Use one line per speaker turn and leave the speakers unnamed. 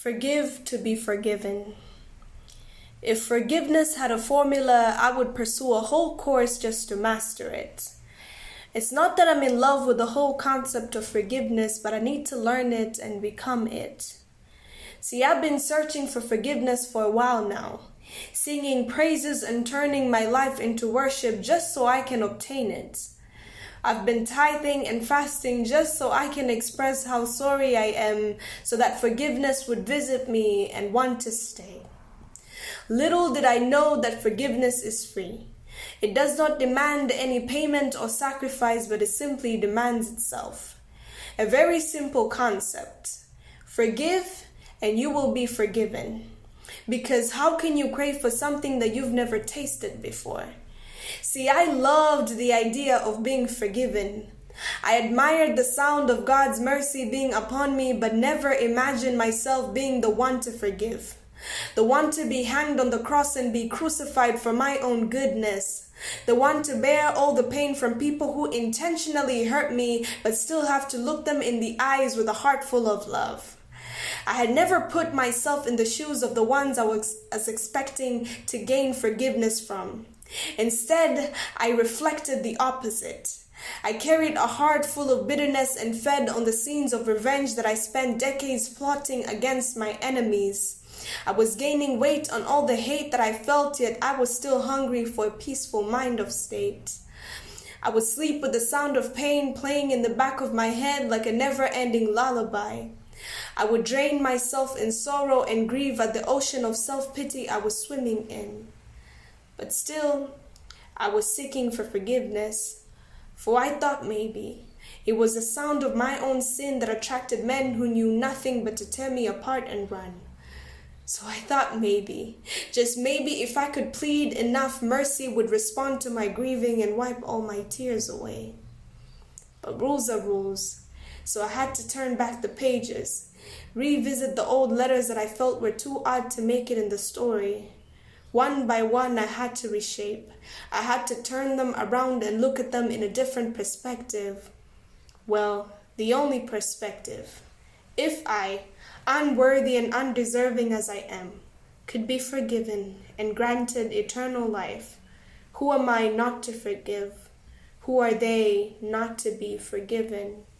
Forgive to be forgiven. If forgiveness had a formula, I would pursue a whole course just to master it. It's not that I'm in love with the whole concept of forgiveness, but I need to learn it and become it. See, I've been searching for forgiveness for a while now, singing praises and turning my life into worship just so I can obtain it. I've been tithing and fasting just so I can express how sorry I am, so that forgiveness would visit me and want to stay. Little did I know that forgiveness is free. It does not demand any payment or sacrifice, but it simply demands itself. A very simple concept. Forgive and you will be forgiven. Because how can you crave for something that you've never tasted before? See, I loved the idea of being forgiven. I admired the sound of God's mercy being upon me, but never imagined myself being the one to forgive. The one to be hanged on the cross and be crucified for my own goodness. The one to bear all the pain from people who intentionally hurt me, but still have to look them in the eyes with a heart full of love. I had never put myself in the shoes of the ones I was expecting to gain forgiveness from. Instead, I reflected the opposite. I carried a heart full of bitterness and fed on the scenes of revenge that I spent decades plotting against my enemies. I was gaining weight on all the hate that I felt, yet I was still hungry for a peaceful mind of state. I would sleep with the sound of pain playing in the back of my head like a never-ending lullaby. I would drain myself in sorrow and grieve at the ocean of self-pity I was swimming in. But still, I was seeking for forgiveness, for I thought maybe it was the sound of my own sin that attracted men who knew nothing but to tear me apart and run. So I thought maybe, just maybe, if I could plead enough, mercy would respond to my grieving and wipe all my tears away. But rules are rules, so I had to turn back the pages, revisit the old letters that I felt were too odd to make it in the story. One by one, I had to reshape. I had to turn them around and look at them in a different perspective. Well, the only perspective. If I, unworthy and undeserving as I am, could be forgiven and granted eternal life, who am I not to forgive? Who are they not to be forgiven?